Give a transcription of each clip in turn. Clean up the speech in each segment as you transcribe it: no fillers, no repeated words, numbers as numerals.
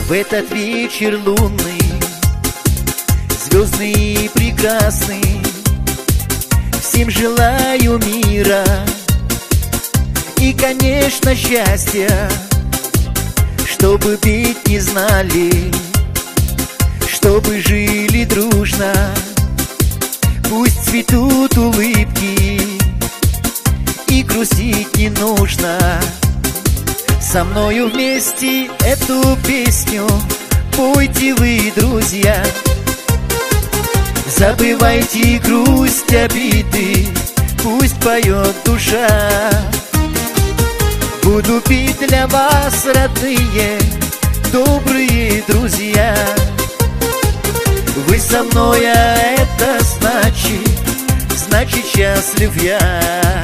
В этот вечер лунный, звездный и прекрасный, всем желаю мира и, конечно, счастья, чтобы петь не знали, чтобы жили дружно. Пусть цветут улыбки и грустить не нужно. Со мною вместе эту песню пойте вы, друзья. Забывайте грусть, обиды, пусть поет душа. Буду петь для вас, родные, добрые друзья. Вы со мной, а это значит счастлив я.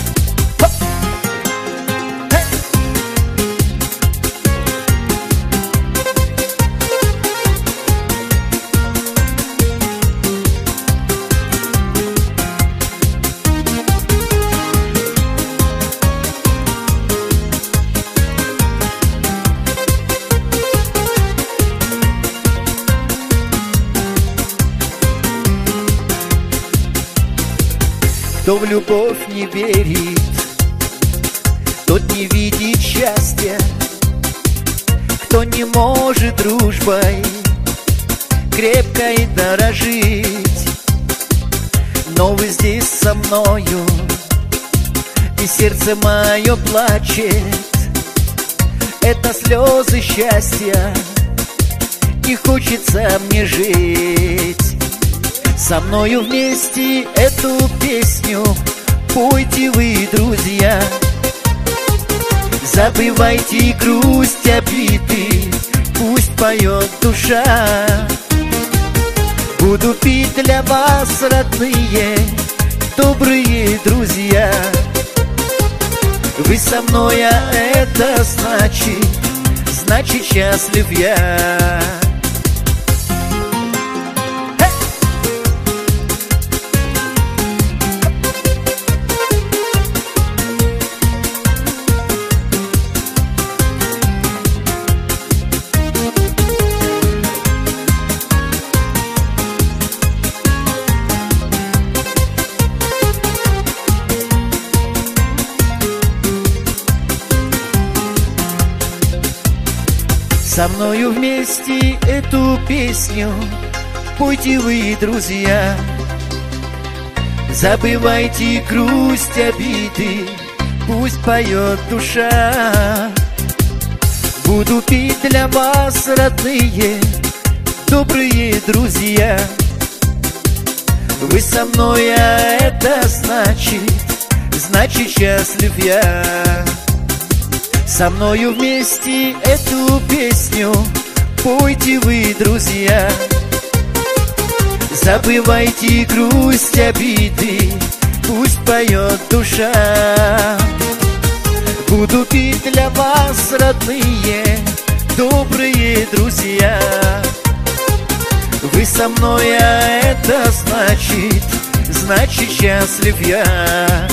Кто в любовь не верит, тот не видит счастья. Кто не может дружбой крепкой дорожить, но вы здесь со мною, и сердце мое плачет. Это слезы счастья, и хочется мне жить. Со мною вместе эту песню пойте вы, друзья. Забывайте грусть, обиды, пусть поет душа. Буду петь для вас, родные, добрые друзья. Вы со мной, а это значит счастлив я. Со мною вместе эту песню пойте вы, друзья. Забывайте грусть, обиды, пусть поет душа. Буду петь для вас, родные, добрые друзья. Вы со мной, а это значит счастлив я. Со мною вместе эту песню пойте вы, друзья. Забывайте грусть, обиды, пусть поет душа. Буду петь для вас, родные, добрые друзья. Вы со мной, а это значит счастлив я.